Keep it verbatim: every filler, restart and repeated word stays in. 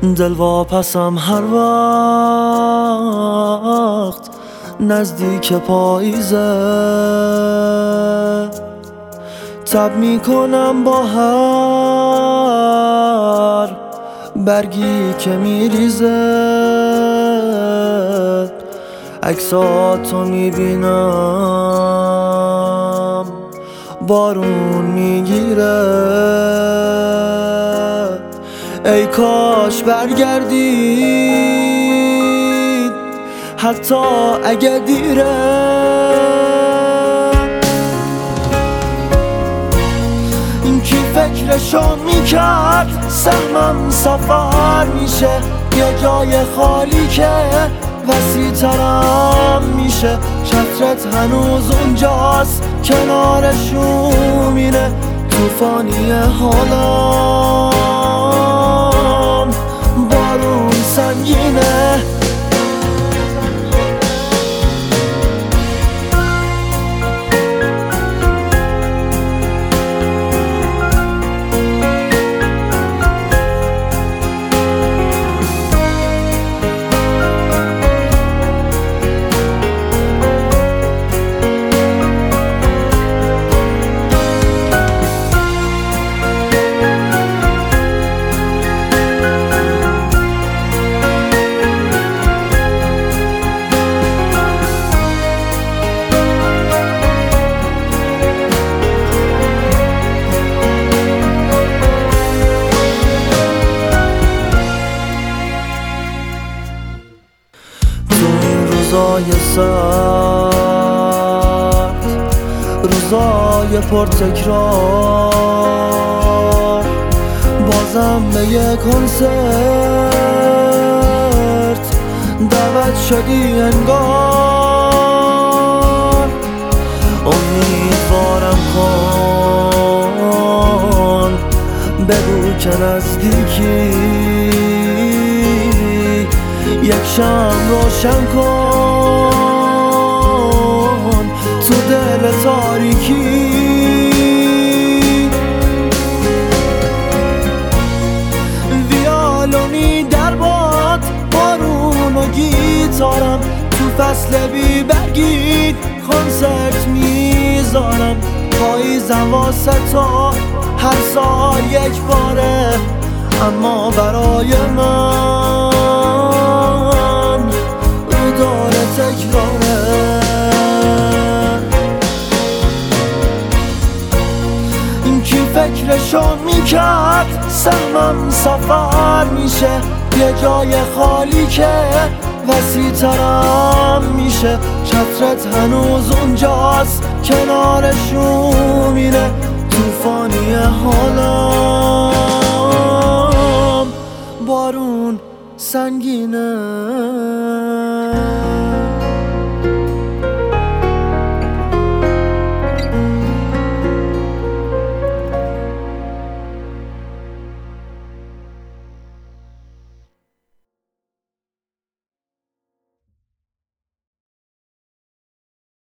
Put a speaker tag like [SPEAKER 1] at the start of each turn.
[SPEAKER 1] دل واپسم هر وقت نزدیک پاییزه، تب میکنم با هر برگی که میریزه. عکساتو میبینم بارون میگیره، ای کاش برگردید حتی اگه دیره. این کی فکرشو میکرد سهمم سفر میشه، یه جای خالی که وسیع ترم میشه. چترت هنوز اونجاست کنار شومینه، توفانی حالم بارون سنگینه. روزای سرد، روزای پرتکرار، بازم به یه کنسرت دعوت شدی انگار. امیدوارم کن بگو که نزدیکی، یک شم روشن کن تو دل تاریکی. ویالونی در باد، بارون و گیتارم، تو فصل بی برگی کنسرت میذارم. پاییزم واسه تو هر سال یک باره، اما برای من رو داره تکراره. این کی فکرشو میکرد سهمم سفر میشه، یه جای خالی که وسیع ترم میشه. چترت هنوز اونجاست کنار شومینه، توفانی حالم بارون سنگینه.